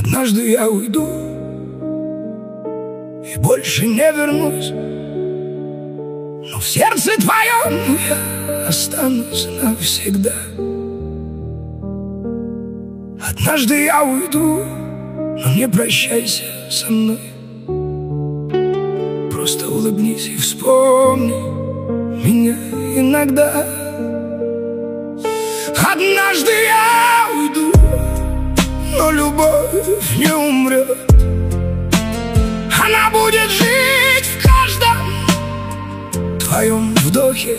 Однажды я уйду и больше не вернусь, но в сердце твоем я останусь навсегда. Однажды я уйду, но не прощайся со мной. Просто улыбнись и вспомни меня иногда. Однажды я уйду, но любовь не умрет. Она будет жить в каждом твоем вдохе.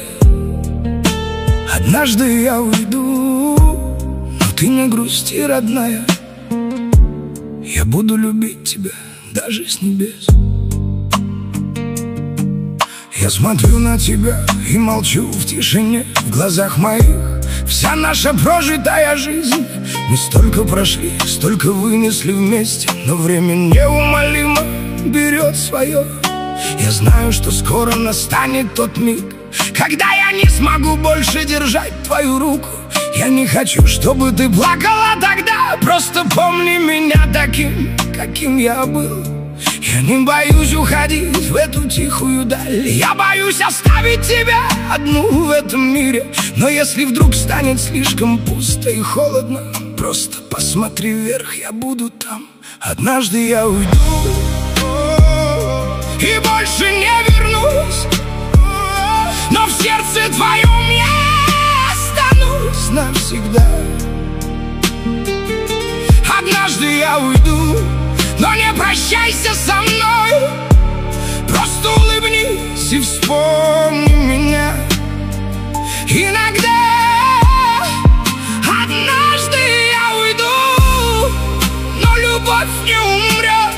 Однажды я уйду, но ты не грусти, родная. Я буду любить тебя даже с небес. Я смотрю на тебя и молчу в тишине. В глазах моих вся наша прожитая жизнь. Мы столько прошли, столько вынесли вместе, но время неумолимо берет свое. Я знаю, что скоро настанет тот миг, когда я не смогу больше держать твою руку. Я не хочу, чтобы ты плакала тогда. Просто помни меня таким, каким я был. Я не боюсь уходить в эту тихую даль. Я боюсь оставить тебя одну в этом мире. Но если вдруг станет слишком пусто и холодно, просто посмотри вверх, я буду там. Однажды я уйду и больше не вернусь, но в сердце твоем я останусь навсегда. Однажды я уйду, но не прощайся со мной. Просто улыбнись и вспомни меня иногда. Однажды я уйду, но любовь не умрет.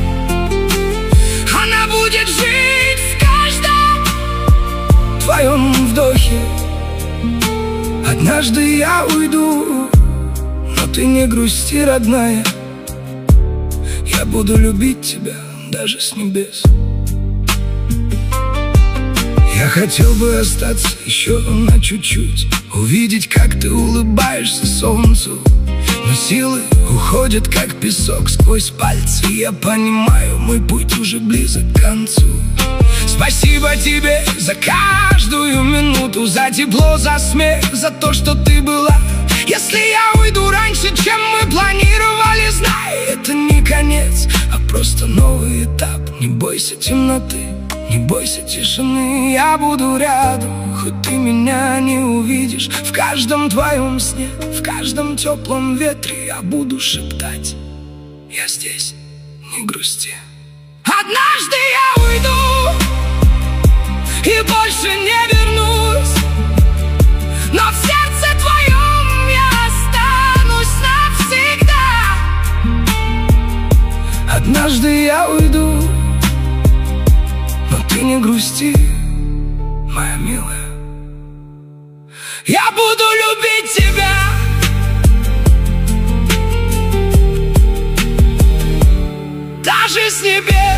Она будет жить в каждом твоем вдохе. Однажды я уйду, но ты не грусти, родная. Я буду любить тебя даже с небес. Я хотел бы остаться еще на чуть-чуть, увидеть, как ты улыбаешься солнцу. Но силы уходят, как песок, сквозь пальцы. Я понимаю, мой путь уже близок к концу. Спасибо тебе за каждую минуту, за тепло, за смех, за то, что ты была. Если я уйду раньше, чем мы планировали, знай, это не конец, а просто новый этап. Не бойся темноты, не бойся тишины. Я буду рядом, хоть ты меня не увидишь. В каждом твоем сне, в каждом теплом ветре я буду шептать: я здесь, не грусти. Однажды я уйду и больше не вернусь, но в сердце твоем я останусь навсегда. Однажды я уйду, но ты не грусти, моя милая. Я буду любить тебя даже с небес.